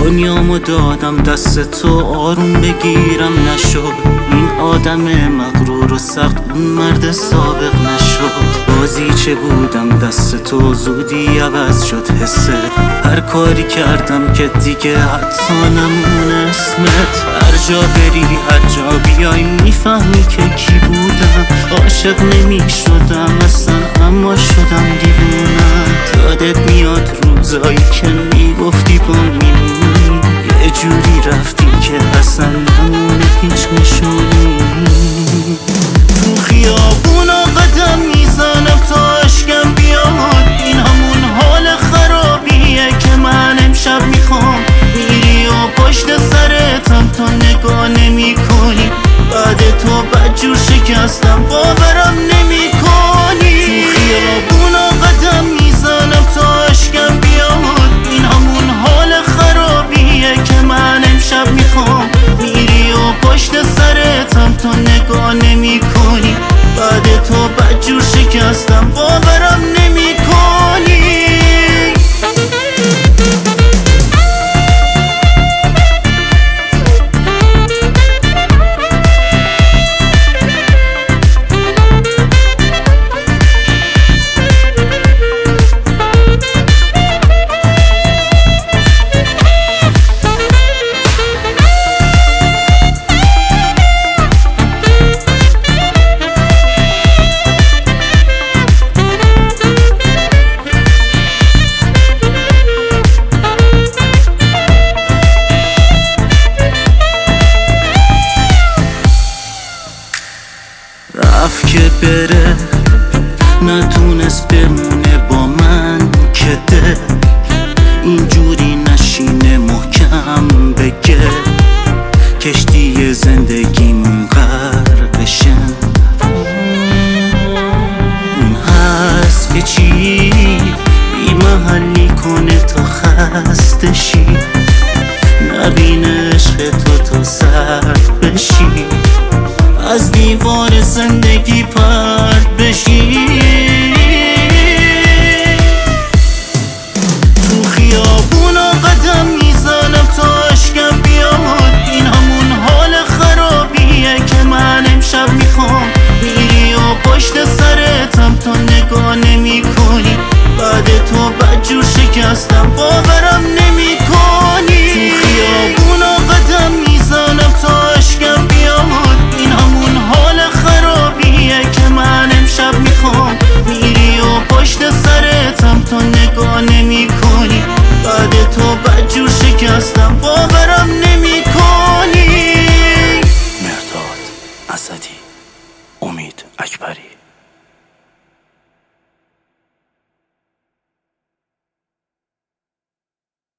دنیامو دادم دست تو، آروم بگیرم نشد. این آدم مغرور و سخت اون مرد سابق نشد. بازی چه بودم دست تو، زودی عوض شد حست. هر کاری کردم که دیگه حتی نمون اسمت. هر جا بری هر جا بیای میفهمی که کی بودم. عاشق نمی شدم اصلا اما شدم دیوونم. یادت میاد روزایی که میگفتی با میمونی، یه جوری رفتی که اصلا نمونه هیچ نشونی. تو خیابونا قدم میزنم تا اشکم بیاد. این همون حال خرابیه که من امشب میخوام. میری و پشت سرتم تا نگاه نمی کنی. بعد تو بدجور شکستم باورم نمی کنی. تو خیابونا قدم میزنم تا اشکم بیاد. این همون حال خرابیه که من امشب میخوام. میری و پشت سرتم تا نگاه نمی کنی. بعد تو بدجور شکستم باورم نمی کنی. رفت که بره نتونست بمونه با من که ده. اینجوری نشینه محکم بگه کشتی زندگیمون غرق بشه. اون هست که چی بی محلی کنه تا خسته شی. نبین عشق تو سرد بشی، از دیوار زندگی پرت بشی. تو خیابونا قدم میزنم تا اشکم بیاد. این همون حال خرابیه که من امشب میخوام. میری و پشت سرتم تا نگاه نمی کنی. بعد تو بدجور شکستم باورم نمی کنی. تو خیابونا قدم میزنم تا اشکم بیاد. این همون حال خرابیه که من امشب میخوام. میری و پشت سرتم تا نگاه نمی کنی. بعد تو بدجور شکستم باورم نمی کنی. مهرداد اسدی، امید اکبری.